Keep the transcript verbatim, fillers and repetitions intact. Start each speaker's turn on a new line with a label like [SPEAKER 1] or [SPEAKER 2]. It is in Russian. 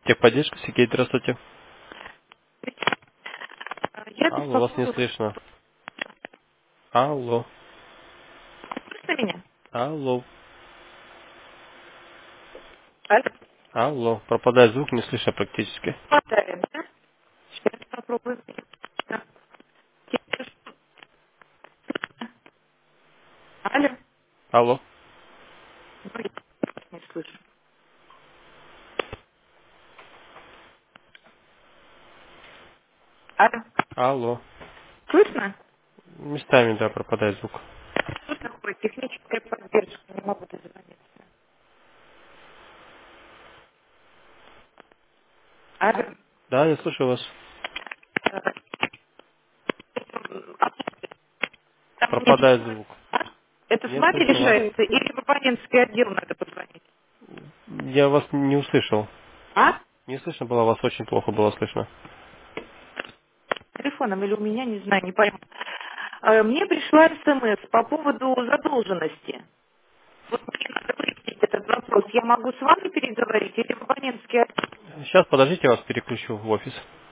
[SPEAKER 1] Техподдержка, Сергей, здравствуйте.
[SPEAKER 2] Я
[SPEAKER 1] Алло, вас не
[SPEAKER 2] беспокою.
[SPEAKER 1] слышно. Алло,
[SPEAKER 2] Слышно меня?
[SPEAKER 1] алло,
[SPEAKER 2] Алло.
[SPEAKER 1] алло. Пропадает звук, не слышно практически.
[SPEAKER 2] Хватает, да? Сейчас попробуем. Да. Алло.
[SPEAKER 1] Алло,
[SPEAKER 2] Ну, я не слышу. Алло.
[SPEAKER 1] алло.
[SPEAKER 2] Слышно?
[SPEAKER 1] Местами, да, пропадает звук.
[SPEAKER 2] Что такое техническая поддержка? Не могу дозвониться. Алло.
[SPEAKER 1] Да, я слышу вас.
[SPEAKER 2] Там мне
[SPEAKER 1] Пропадает
[SPEAKER 2] пришлось...
[SPEAKER 1] звук.
[SPEAKER 2] А? Это с
[SPEAKER 1] Не
[SPEAKER 2] вами
[SPEAKER 1] слышно вас.
[SPEAKER 2] решается или в абонентский отдел надо позвонить?
[SPEAKER 1] Я вас не услышал.
[SPEAKER 2] А?
[SPEAKER 1] Не слышно было вас, очень плохо было слышно.
[SPEAKER 2] Телефоном или у меня, не знаю, не пойму. Э, Мне пришла смс по поводу задолженности. Вот мне надо выяснить этот вопрос. Я могу с вами переговорить или в абонентский отдел?
[SPEAKER 1] Сейчас, подождите, я вас переключу в офис.